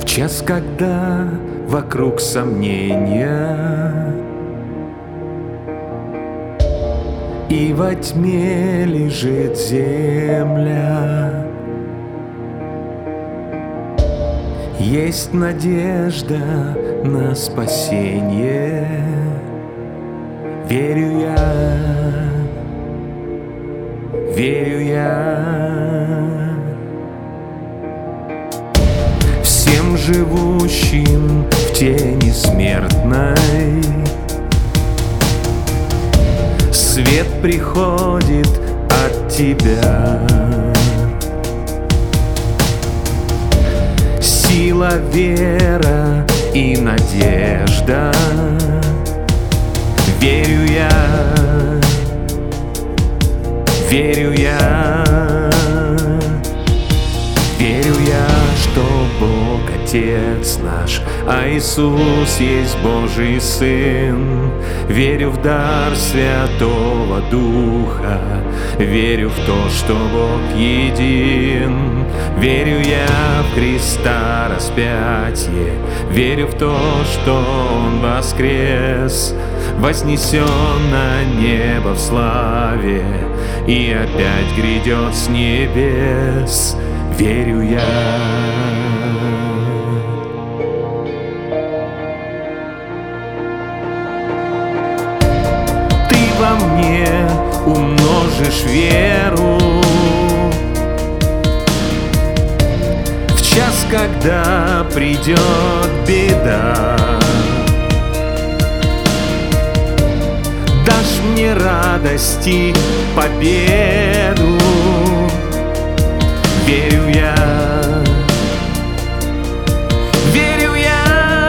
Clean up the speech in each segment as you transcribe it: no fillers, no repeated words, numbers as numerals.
час, когда вокруг сомнения и во тьме лежит земля, есть надежда на спасение. Верю я, всем живущим в тени смертной свет приходит от Тебя. Сила, вера и надежда. Верю я, верю я, верю я, что Бог Отец наш, а Иисус есть Божий Сын. Верю в дар Святого Духа, верю в то, что Бог един. Верю я в Христа распятие, верю в то, что Он воскрес, вознесен на небо в славе и опять грядет с небес. Верю я. Ты во мне умножишь веру в час, когда придет беда. Дашь мне радости, победу. Верю я, верю я,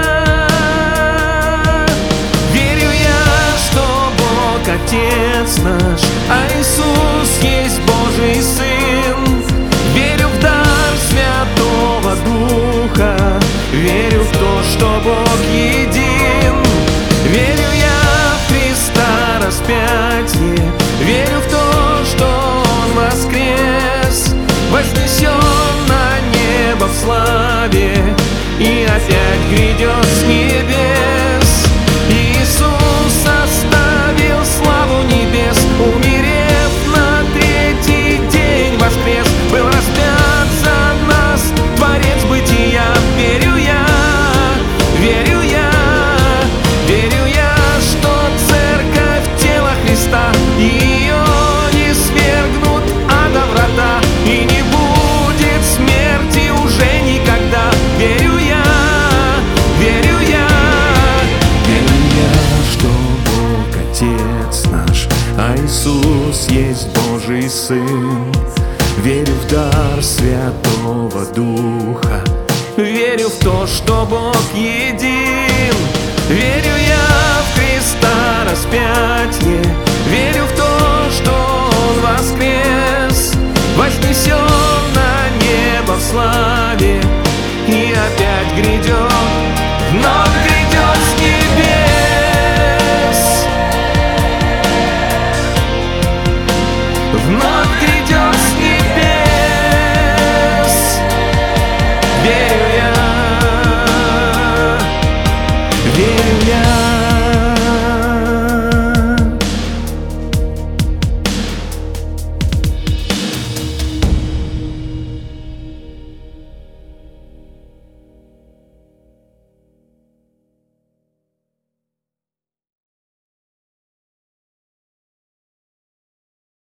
верю я, что Бог Отец наш, а Иисус есть Божий Сын. Верю в дар Святого Духа, верю в то, что Бог един. Верю я в Христа распятие, верю в то, что Он воскрес, вознесен на небо в славе и опять грядет с небес. Иисус оставил славу небес, умерев на третий день воскрес, был распят за нас, Творец бытия. Верю я, верю я, верю я, что церковь тело Христа, ее не свергнут ада врата, и не будет смерти уже никогда. Верю я, верю я, верю я, что Бог Отец наш, а Иисус есть Божий Сын. Верю в дар Святого Духа, верю в то, что Бог един. Верю я в Христа распятие, верю в то, что Он воскрес, вознесен на небо в славе и опять грядет вновь.